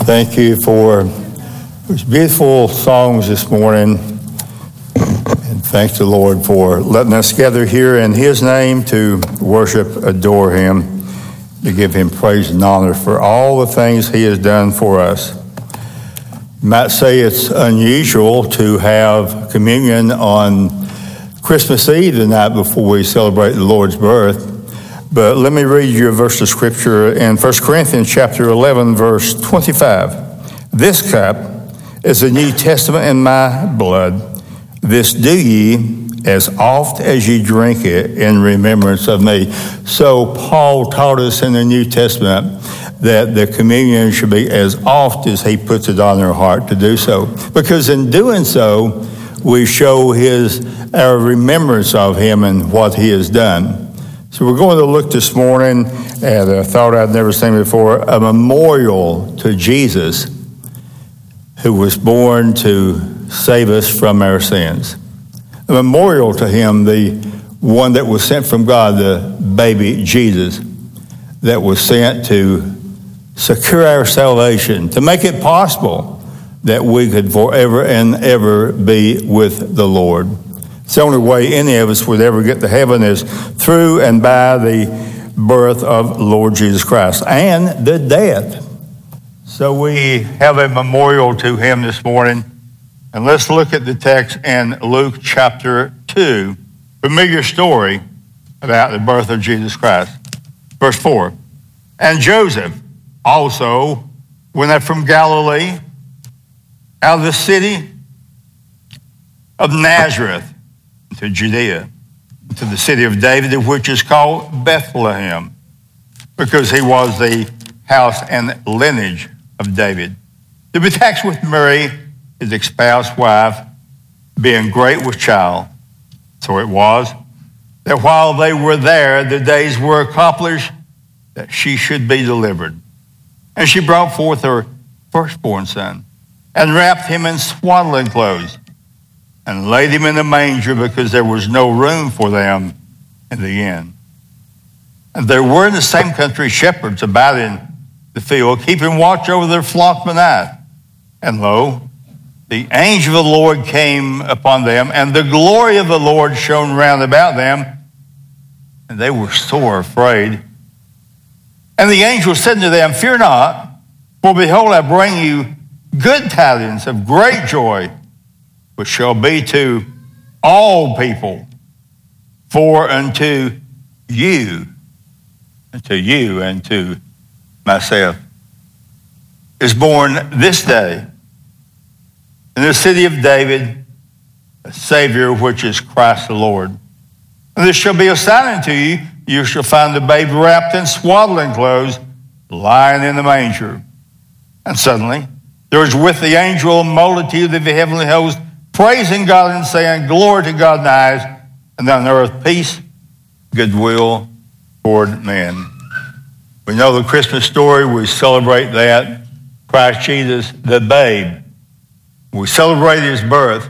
Thank you for those beautiful songs this morning. And thanks the Lord for letting us gather here in His name to worship, adore Him, to give Him praise and honor for all the things He has done for us. You might say it's unusual to have communion on Christmas Eve, the night before we celebrate the Lord's birth. But let me read you a verse of Scripture in 1 Corinthians chapter 11, verse 25. This cup is the New Testament in my blood. This do ye as oft as ye drink it in remembrance of me. So Paul taught us in the New Testament that the communion should be as oft as he puts it on our heart to do so. Because in doing so, we show our remembrance of him and what he has done. So we're going to look this morning at a thought I'd never seen before, a memorial to Jesus, who was born to save us from our sins. A memorial to him, the one that was sent from God, the baby Jesus, that was sent to secure our salvation, to make it possible that we could forever and ever be with the Lord. It's the only way any of us would ever get to heaven is through and by the birth of Lord Jesus Christ and the death. So we have a memorial to him this morning. And let's look at the text in Luke chapter 2, familiar story about the birth of Jesus Christ. Verse 4, and Joseph also went up from Galilee, out of the city of Nazareth, to Judea, to the city of David, which is called Bethlehem, because he was the house and lineage of David, to be taxed with Mary, his espoused wife, being great with child. So it was that while they were there, the days were accomplished that she should be delivered. And she brought forth her firstborn son, and wrapped him in swaddling clothes, and laid him in a manger, because there was no room for them in the inn. And there were in the same country shepherds about in the field, keeping watch over their flock by night. And lo, the angel of the Lord came upon them, and the glory of the Lord shone round about them, and they were sore afraid. And the angel said to them, fear not, for behold, I bring you good tidings of great joy, which shall be to all people. For unto you and to myself is born this day in the city of David a Savior, which is Christ the Lord. And this shall be a sign unto you. You shall find the babe wrapped in swaddling clothes, lying in the manger. And suddenly there was with the angel a multitude of the heavenly host, praising God and saying, glory to God in the highest, and on earth peace, goodwill toward men. We know the Christmas story. We celebrate that. Christ Jesus, the babe. We celebrate his birth.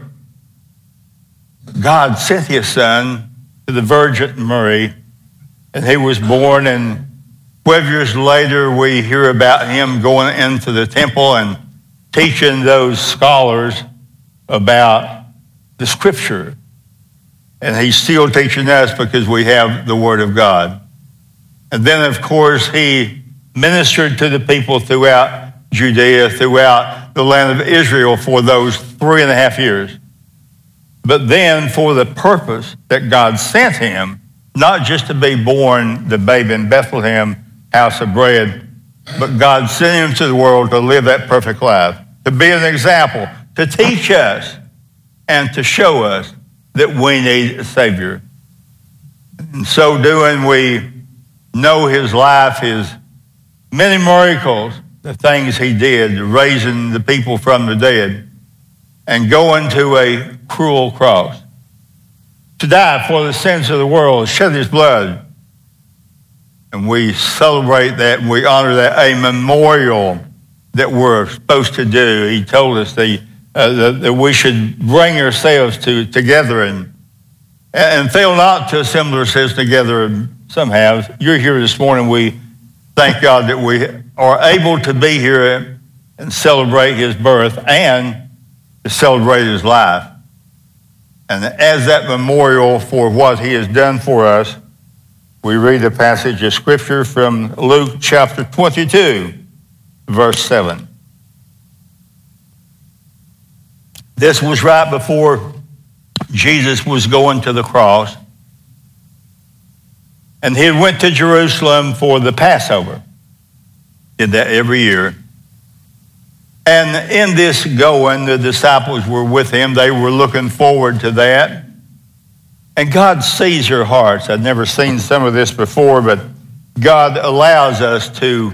God sent his son to the Virgin Mary, and he was born, and 12 years later we hear about him going into the temple and teaching those scholars about the Scripture. And he's still teaching us because we have the Word of God. And then, of course, he ministered to the people throughout Judea, throughout the land of Israel for those 3.5 years. But then for the purpose that God sent him, not just to be born the babe in Bethlehem, house of bread, but God sent him to the world to live that perfect life, to be an example, to teach us and to show us that we need a Savior. In so doing, we know his life, his many miracles, the things he did, raising the people from the dead, and going to a cruel cross, to die for the sins of the world, shed his blood. And we celebrate that, and we honor that, a memorial that we're supposed to do. He told us that we should bring ourselves together and fail not to assemble ourselves together. Some have. You're here this morning. We thank God that we are able to be here and celebrate his birth and to celebrate his life. And as that memorial for what he has done for us, we read a passage of Scripture from Luke chapter 22, verse 7. This was right before Jesus was going to the cross. And he went to Jerusalem for the Passover. Did that every year. And in this going, the disciples were with him. They were looking forward to that. And God sees your hearts. I've never seen some of this before, but God allows us to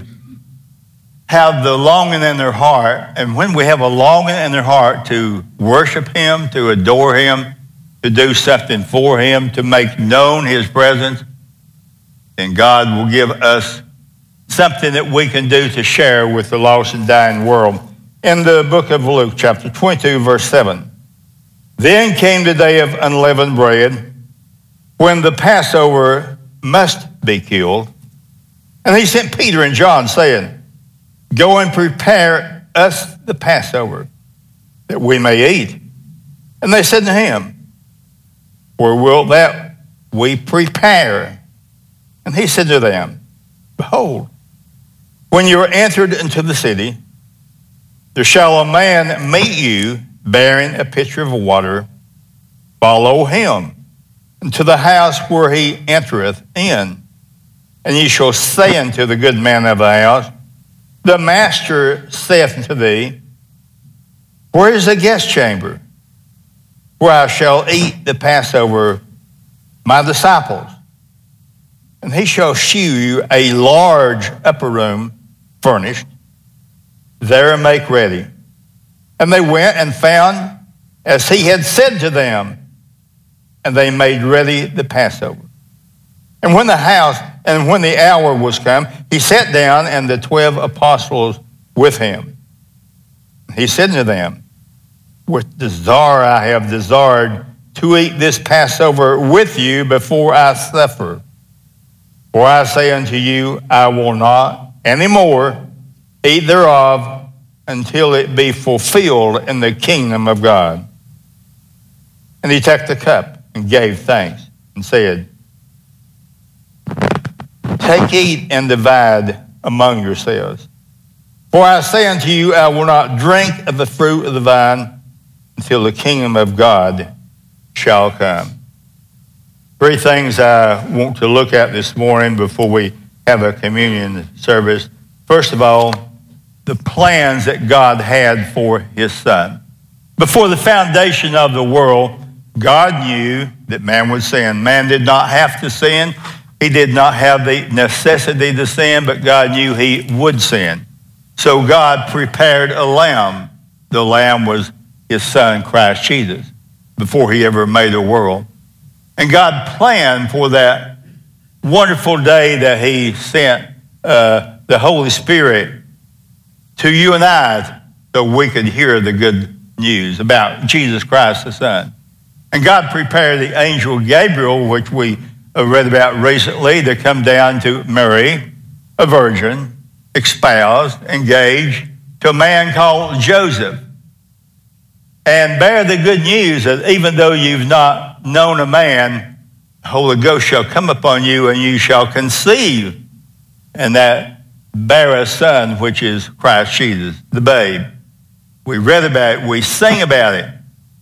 have the longing in their heart. And when we have a longing in their heart to worship him, to adore him, to do something for him, to make known his presence, then God will give us something that we can do to share with the lost and dying world. In the book of Luke, chapter 22, verse 7, then came the day of unleavened bread, when the Passover must be killed. And he sent Peter and John, saying, go and prepare us the Passover, that we may eat. And they said to him, where wilt that we prepare? And he said to them, behold, when you are entered into the city, there shall a man meet you bearing a pitcher of water. Follow him into the house where he entereth in. And ye shall say unto the good man of the house, the master saith unto thee, where is the guest chamber, where I shall eat the Passover, my disciples? And he shall shew you a large upper room furnished. There make ready. And they went and found as he had said to them, and they made ready the Passover. And when the hour was come, he sat down, and the 12 apostles with him. He said to them, with desire I have desired to eat this Passover with you before I suffer. For I say unto you, I will not any more eat thereof until it be fulfilled in the kingdom of God. And he took the cup and gave thanks and said, take, eat, and divide among yourselves. For I say unto you, I will not drink of the fruit of the vine until the kingdom of God shall come. Three things I want to look at this morning before we have a communion service. First of all, the plans that God had for his son. Before the foundation of the world, God knew that man would sin. Man did not have to sin. He did not have the necessity to sin, but God knew he would sin. So God prepared a lamb. The lamb was his son, Christ Jesus, before he ever made the world. And God planned for that wonderful day that he sent the Holy Spirit to you and I so we could hear the good news about Jesus Christ the Son. And God prepared the angel Gabriel, which we read about recently, to come down to Mary, a virgin, espoused, engaged, to a man called Joseph, and bear the good news that even though you've not known a man, the Holy Ghost shall come upon you, and you shall conceive, and that bear a son, which is Christ Jesus, the babe. We read about it. We sing about it.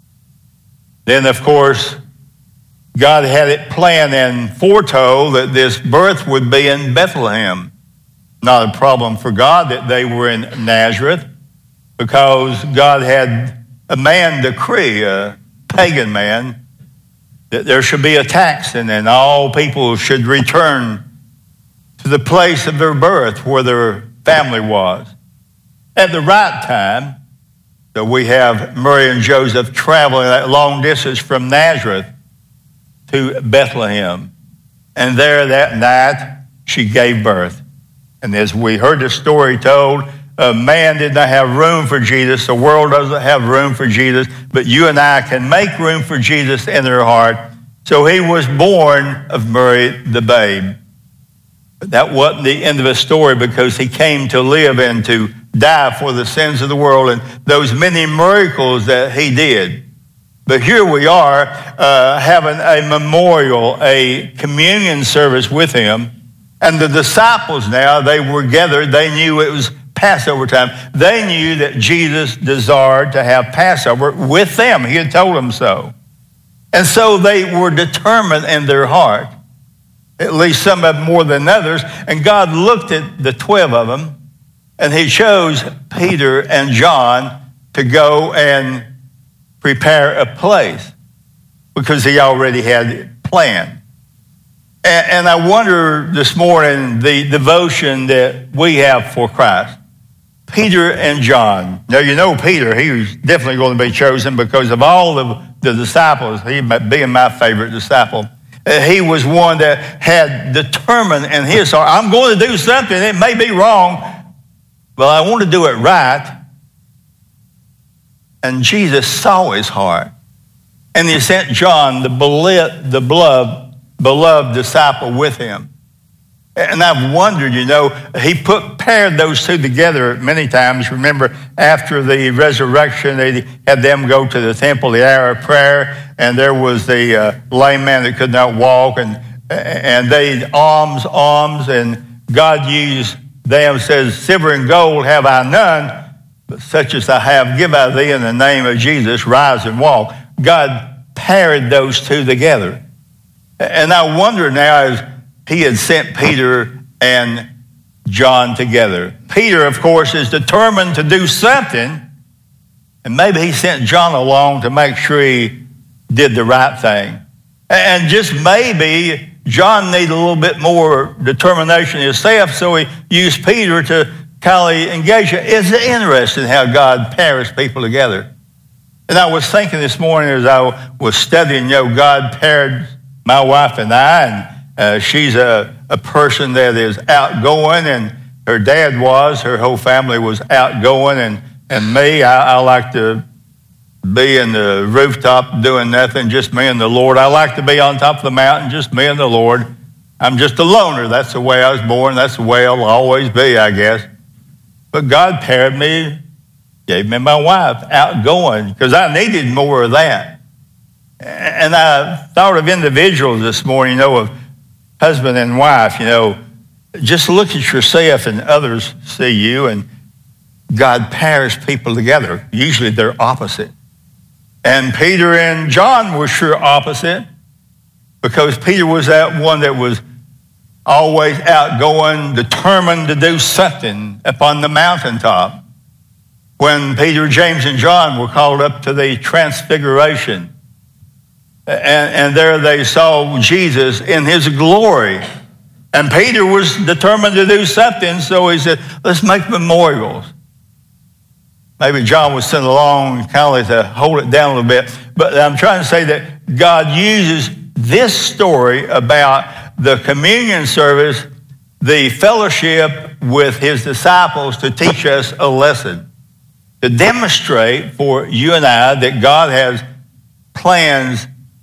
Then, of course, God had it planned and foretold that this birth would be in Bethlehem. Not a problem for God that they were in Nazareth, because God had a man decree, a pagan man, that there should be a tax, and then all people should return to the place of their birth where their family was at the right time. So we have Mary and Joseph traveling that long distance from Nazareth to Bethlehem. And there that night, she gave birth. And as we heard the story told, man did not have room for Jesus. The world doesn't have room for Jesus. But you and I can make room for Jesus in their heart. So he was born of Mary, the babe. But that wasn't the end of the story, because he came to live and to die for the sins of the world and those many miracles that he did. But here we are having a memorial, a communion service with him. And the disciples now, they were gathered. They knew it was Passover time. They knew that Jesus desired to have Passover with them. He had told them so. And so they were determined in their heart, at least some of them more than others. And God looked at the 12 of them, and he chose Peter and John to go and prepare a place because he already had it planned. And I wonder this morning the devotion that we have for Christ. Peter and John. Now, you know Peter, he was definitely going to be chosen because of all of the disciples, he being my favorite disciple. He was one that had determined in his heart, I'm going to do something. It may be wrong, but I want to do it right. And Jesus saw his heart. And he sent John, the beloved disciple, with him. And I've wondered, he paired those two together many times. Remember, after the resurrection, they had them go to the temple, the hour of prayer, and there was the lame man that could not walk, and they alms, and God used them, says, silver and gold have I none, but such as I have give I thee in the name of Jesus, rise and walk. God paired those two together. And I wonder now, as he had sent Peter and John together. Peter, of course, is determined to do something, and maybe he sent John along to make sure he did the right thing. And just maybe John needed a little bit more determination himself, so he used Peter to kind of engage it. It's interesting how God pairs people together. And I was thinking this morning as I was studying, God paired my wife and I, and she's a person that is outgoing, and her dad was. Her whole family was outgoing, and me, I like to be in the rooftop doing nothing, just me and the Lord. I like to be on top of the mountain, just me and the Lord. I'm just a loner. That's the way I was born. That's the way I'll always be, I guess. But God paired me, gave me my wife, outgoing, because I needed more of that. And I thought of individuals this morning, of husband and wife, just look at yourself and others see you, and God pairs people together. Usually they're opposite. And Peter and John were sure opposite, because Peter was that one that was always outgoing, determined to do something upon the mountaintop. When Peter, James, and John were called up to the transfiguration, and there they saw Jesus in his glory. And Peter was determined to do something, so he said, let's make memorials. Maybe John was sent along kind of to hold it down a little bit. But I'm trying to say that God uses this story about the communion service, the fellowship with his disciples, to teach us a lesson, to demonstrate for you and I that God has plans,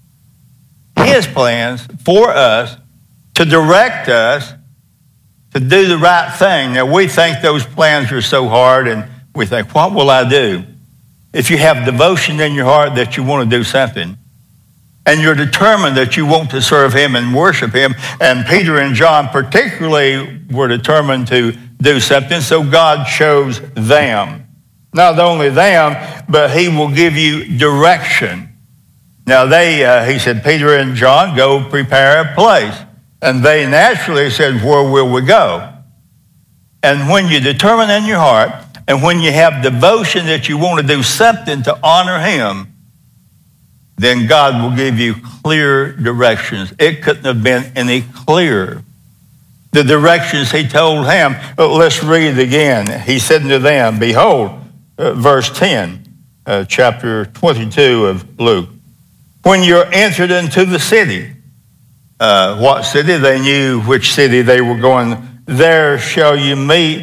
his plans for us, to direct us to do the right thing. Now, we think those plans are so hard, and we think, what will I do? If you have devotion in your heart that you want to do something, and you're determined that you want to serve him and worship him, and Peter and John particularly were determined to do something, so God chose them. Not only them, but he will give you direction. Now he said, Peter and John, go prepare a place. And they naturally said, where will we go? And when you determine in your heart, and when you have devotion that you want to do something to honor him, then God will give you clear directions. It couldn't have been any clearer. The directions he told him, let's read it again. He said to them, behold, verse 10, chapter 22 of Luke, when you're entered into the city, what city? They knew which city they were going. There shall a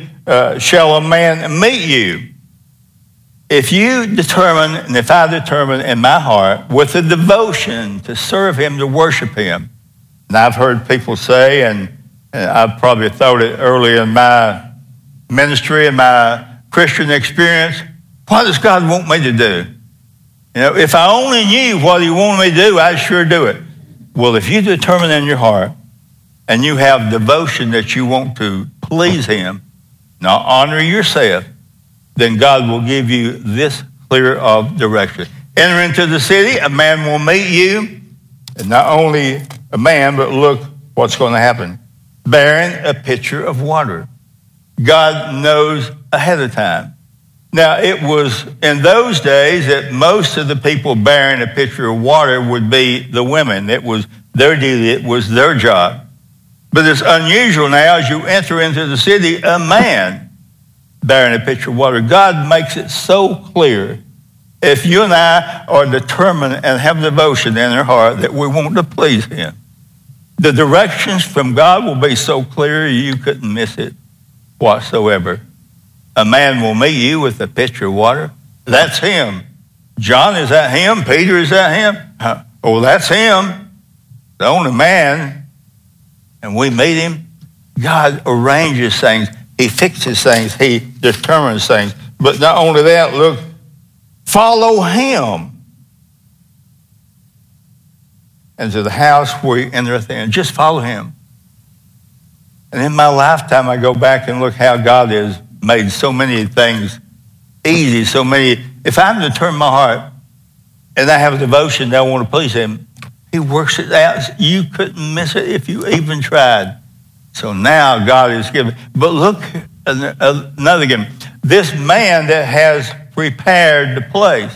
man meet you. If you determine, and if I determine in my heart, with a devotion to serve him, to worship him, and I've heard people say, and I've probably thought it early in my ministry and my Christian experience, what does God want me to do? If I only knew what he wanted me to do, I'd sure do it. Well, if you determine in your heart and you have devotion that you want to please him, not honor yourself, then God will give you this clear of direction. Enter into the city, a man will meet you, and not only a man, but look what's going to happen. Bearing a pitcher of water. God knows ahead of time. Now, it was in those days that most of the people bearing a pitcher of water would be the women. It was their duty. It was their job. But it's unusual now as you enter into the city, a man bearing a pitcher of water. God makes it so clear. If you and I are determined and have devotion in our heart that we want to please him, the directions from God will be so clear you couldn't miss it whatsoever. A man will meet you with a pitcher of water. That's him. John, is that him? Peter, is that him? Oh, that's him. The only man. And we meet him. God arranges things. He fixes things. He determines things. But not only that, look, follow him. And to the house where he entereth in. Just follow him. And in my lifetime, I go back and look how God has made so many things easy, so many. If I'm to turn my heart and I have a devotion that I want to please him, he works it out. You couldn't miss it if you even tried. So now God is giving. But look, another again. This man that has prepared the place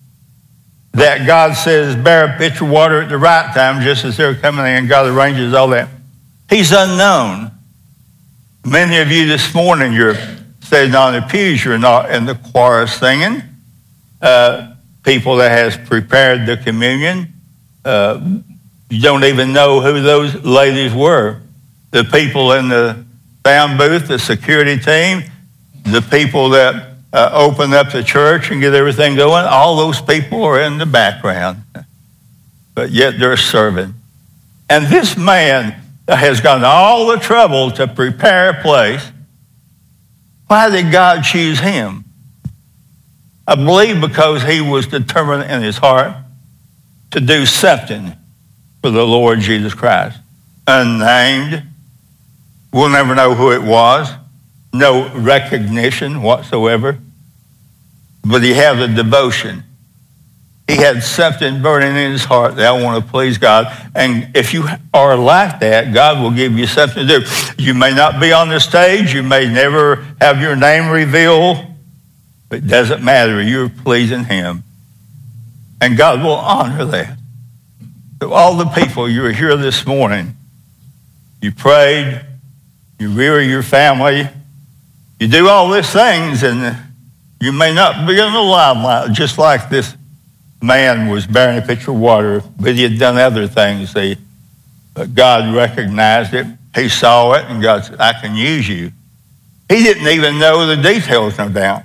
that God says bear a pitcher of water at the right time, just as they're coming in, God arranges all that. He's unknown. Many of you this morning, you're sitting on the pews, you're not in the choir singing. People that has prepared the communion, you don't even know who those ladies were. The people in the sound booth, the security team, the people that open up the church and get everything going, all those people are in the background. But yet they're serving. And this man has gone all the trouble to prepare a place. Why did God choose him? I believe because he was determined in his heart to do something for the Lord Jesus Christ. Unnamed. We'll never know who it was. No recognition whatsoever. But he had a devotion. He had something burning in his heart that I want to please God. And if you are like that, God will give you something to do. You may not be on the stage. You may never have your name revealed. But it doesn't matter. You're pleasing him. And God will honor that. So all the people, you were here this morning. You prayed. You rear your family. You do all these things, and you may not be in the limelight, just like this man was bearing a pitcher of water, but he had done other things. But God recognized it. He saw it, and God said, I can use you. He didn't even know the details, no doubt.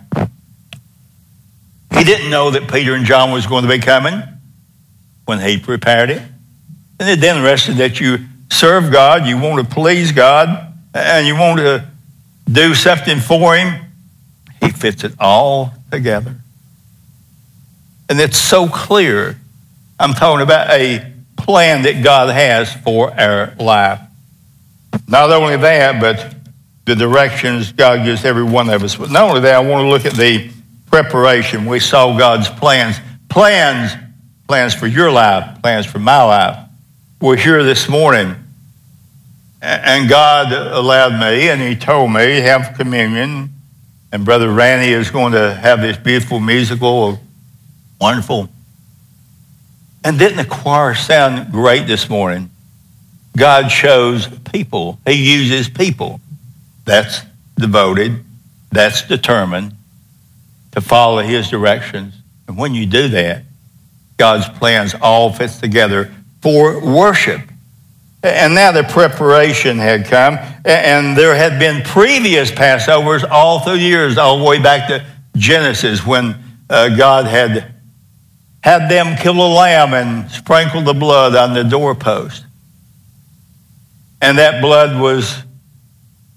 He didn't know that Peter and John was going to be coming when he prepared it. And it's interesting that you serve God, you want to please God, and you want to do something for him. He fits it all together. And it's so clear. I'm talking about a plan that God has for our life. Not only that, but the directions God gives every one of us. But not only that, I want to look at the preparation. We saw God's plans. Plans for your life, plans for my life. We're here this morning. And God allowed me, and he told me to have communion. And Brother Randy is going to have this beautiful musical, wonderful. And didn't the choir sound great this morning? God chose people. He uses people. That's devoted. That's determined to follow his directions. And when you do that, God's plans all fit together for worship. And now the preparation had come, and there had been previous Passovers all through the years, all the way back to Genesis, when God had them kill a lamb and sprinkle the blood on the doorpost. And that blood was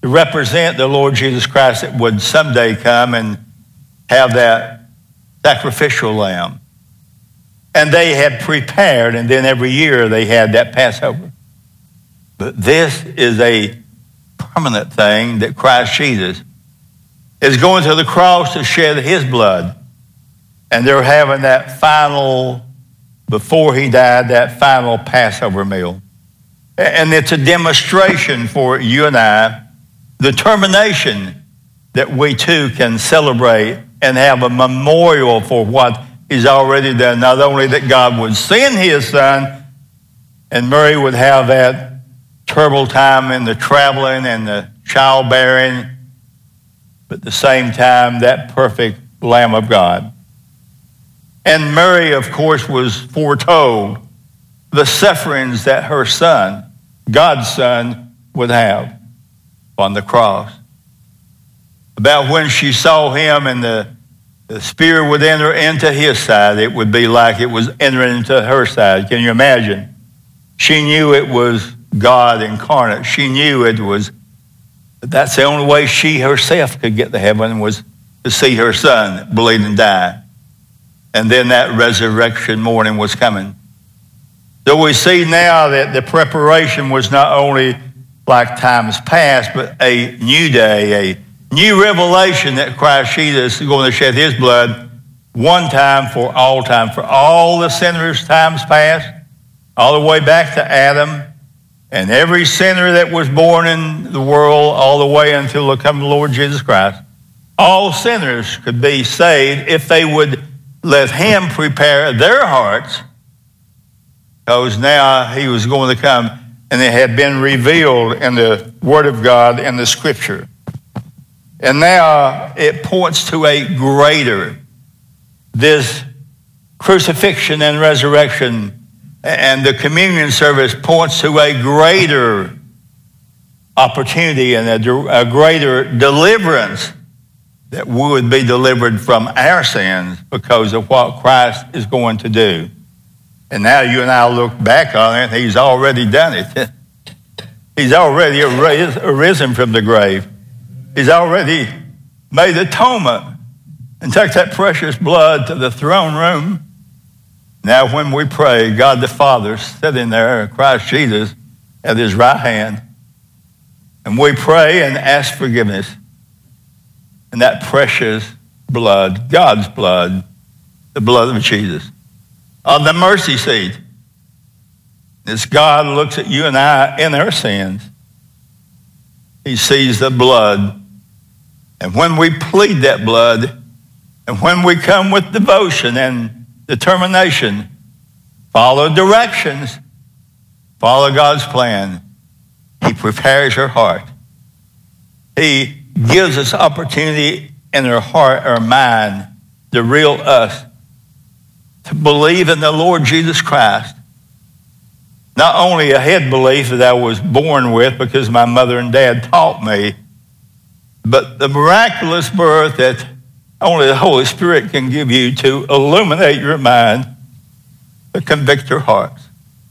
to represent the Lord Jesus Christ that would someday come and have that sacrificial lamb. And they had prepared, and then every year they had that Passover. But this is a permanent thing that Christ Jesus is going to the cross to shed his blood. And they're having that final, before he died, that final Passover meal. And it's a demonstration for you and I, the determination that we too can celebrate and have a memorial for what he's already done. Not only that God would send his son, and Mary would have that terrible time in the traveling and the childbearing, but at the same time, that perfect Lamb of God. And Mary, of course, was foretold the sufferings that her son, God's son, would have on the cross. About when she saw him and the spear would enter into his side, it would be like it was entering into her side. Can you imagine? She knew it was God incarnate. She knew it was, that's the only way she herself could get to heaven, was to see her son bleed and die. And then that resurrection morning was coming. So we see now that the preparation was not only like times past, but a new day, a new revelation that Christ Jesus is going to shed his blood one time for all the sinners times past, all the way back to Adam, and every sinner that was born in the world all the way until the coming of the Lord Jesus Christ. All sinners could be saved if they would let him prepare their hearts, because now he was going to come, and it had been revealed in the Word of God and the Scripture. And now it points to a greater, this crucifixion and resurrection, and the communion service points to a greater opportunity and a greater deliverance, that we would be delivered from our sins because of what Christ is going to do. And now you and I look back on it, he's already done it. He's already arisen from the grave. He's already made atonement and took that precious blood to the throne room. Now when we pray, God the Father sitting there, Christ Jesus at his right hand, and we pray and ask forgiveness. And that precious blood, God's blood, the blood of Jesus, on the mercy seat, as God looks at you and I in our sins, he sees the blood. And when we plead that blood, and when we come with devotion and determination, follow directions, follow God's plan, he prepares your heart. He gives us opportunity in our heart, our mind, the real us, to believe in the Lord Jesus Christ. Not only a head belief that I was born with because my mother and dad taught me, but the miraculous birth that only the Holy Spirit can give you to illuminate your mind, to convict your hearts.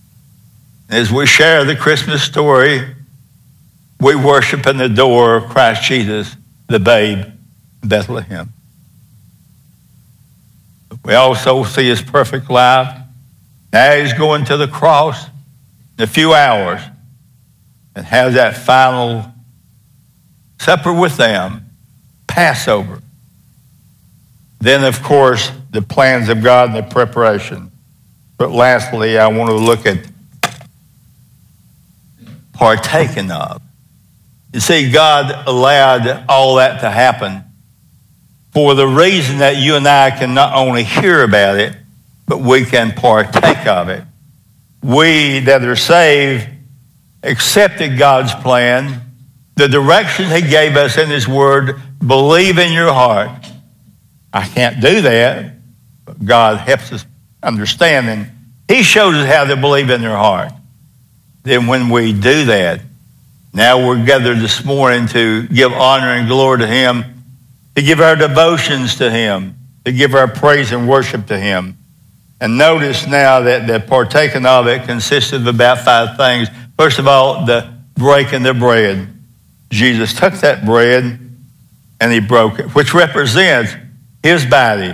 As we share the Christmas story, we worship and adore Christ Jesus, the babe in Bethlehem. We also see his perfect life. Now he's going to the cross in a few hours and has that final supper with them, Passover. Then, of course, the plans of God and the preparation. But lastly, I want to look at partaking of. You see, God allowed all that to happen for the reason that you and I can not only hear about it, but we can partake of it. We that are saved accepted God's plan, the direction he gave us in his word, believe in your heart. I can't do that, but God helps us understand, and he shows us how to believe in their heart. Then when we do that, now we're gathered this morning to give honor and glory to him, to give our devotions to him, to give our praise and worship to him. And notice now that the partaking of it consisted of about 5 things. First of all, the breaking the bread. Jesus took that bread and he broke it, which represents his body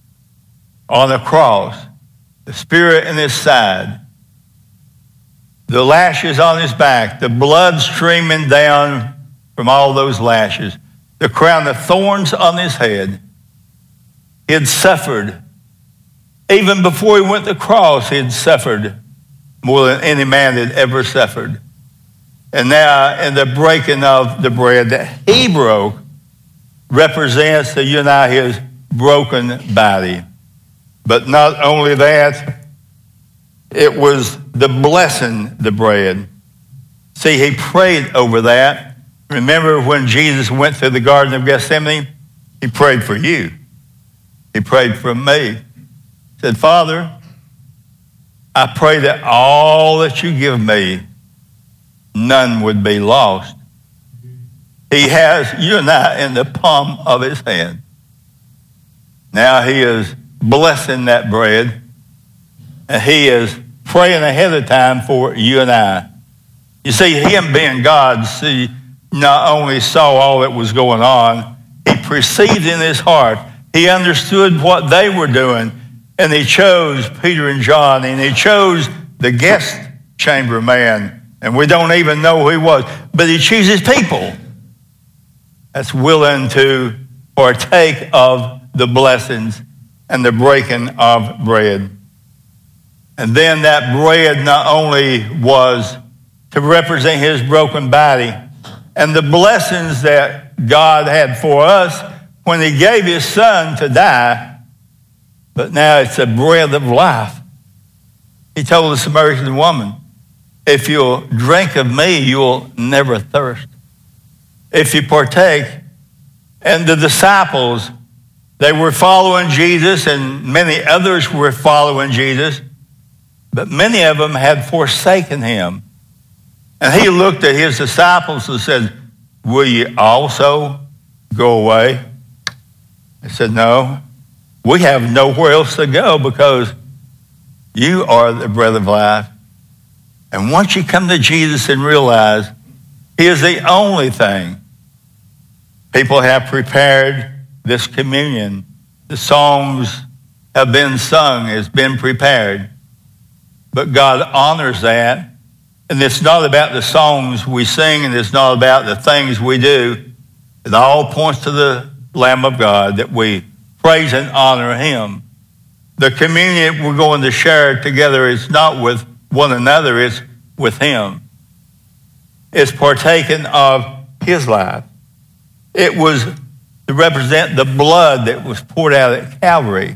on the cross, the Spirit in his side, the lashes on his back, the blood streaming down from all those lashes, the crown of thorns on his head. He had suffered. Even before he went to the cross, he had suffered more than any man had ever suffered. And now in the breaking of the bread that he broke represents to unite his broken body. But not only that, it was the blessing the bread. See, he prayed over that. Remember when Jesus went through the Garden of Gethsemane? He prayed for you. He prayed for me. He said, Father, I pray that all that you give me, none would be lost. He has you and I in the palm of his hand. Now he is blessing that bread, and he is praying ahead of time for you and I. You see, him being God, not only saw all that was going on, he perceived in his heart. He understood what they were doing, and he chose Peter and John, and he chose the guest chamber man, and we don't even know who he was, but he chooses people that's willing to partake of the blessings and the breaking of bread. And then that bread not only was to represent his broken body and the blessings that God had for us when he gave his son to die, but now it's a bread of life. He told the Samaritan woman, if you'll drink of me, you'll never thirst. If you partake, and the disciples, they were following Jesus, and many others were following Jesus, but many of them had forsaken him. And he looked at his disciples and said, will you also go away? They said, no, we have nowhere else to go because you are the bread of life. And once you come to Jesus and realize he is the only thing, people have prepared this communion. The songs have been sung, it's been prepared. But God honors that. And it's not about the songs we sing, and it's not about the things we do. It all points to the Lamb of God, that we praise and honor him. The communion we're going to share together is not with one another, it's with him. It's partaken of his life. It was to represent the blood that was poured out at Calvary.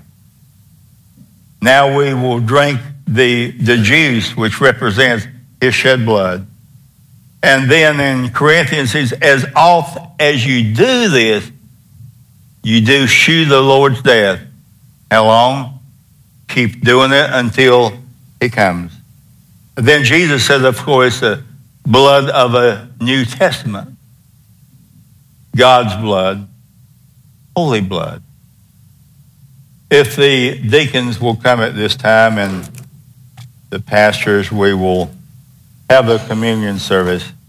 Now we will drink the juice, which represents his shed blood. And then in Corinthians, it says, as oft as you do this, you do shew the Lord's death. How long? Keep doing it until he comes. Then Jesus said, of course, the blood of a New Testament. God's blood, holy blood. If the deacons will come at this time and the pastors, we will have the communion service.